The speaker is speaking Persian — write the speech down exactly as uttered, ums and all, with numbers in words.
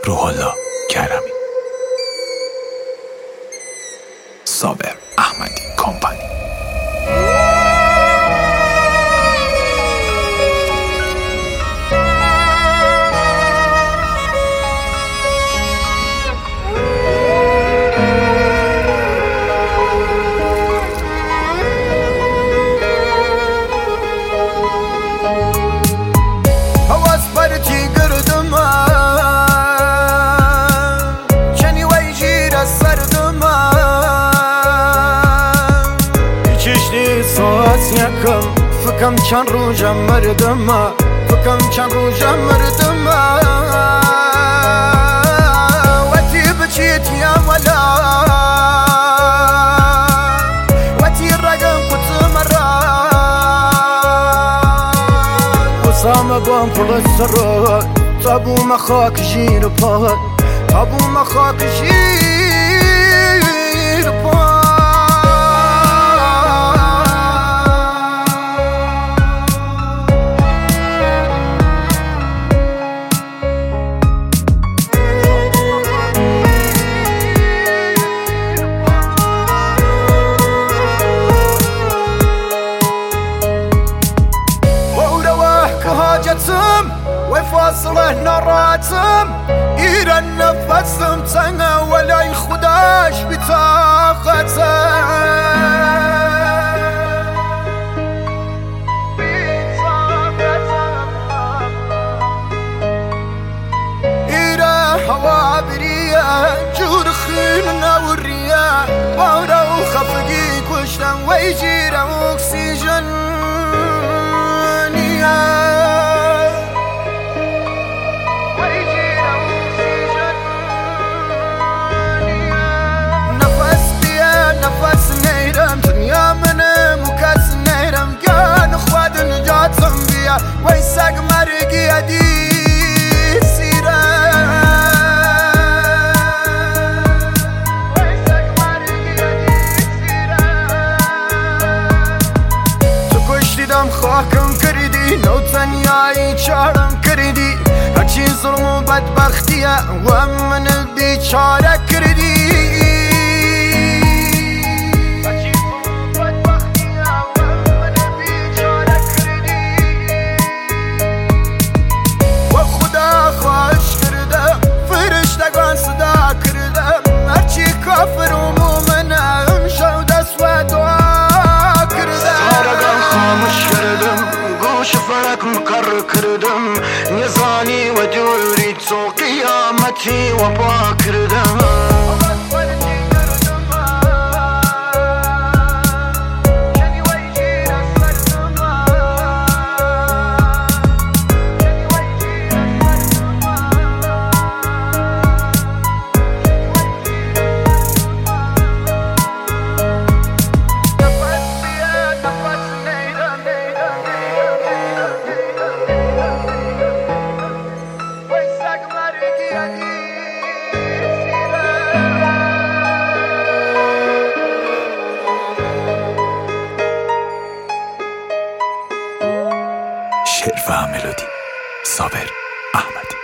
روح الله کرمی. صابر احمدی کمپانی. فکم چند روزم مردم فکم چند روزم مردم وقتی بچیت یا ولا وقتی رقم کت مرا وسام بام پر السر تابو مخاك جير بار تابو مخاك جير بار وفاصله نراتم إيرا نفسم تنغى ولا يخداش بطاقتم إيرا هوا بريا جور خيلنا والرياح وورا وخفقي كشتا ويجيرا أكسجين ويساق مرقي أدي سيرا ويساق مرقي أدي سيرا تكشتي دم خاكم كردي نو تنياي چارم كردي هرچي ظلم و بدبختية ومن البيچارة كردي مقر كردم نزاني ودوري تو قيامتي وبا كردم شعر و ملودی صابر احمدی.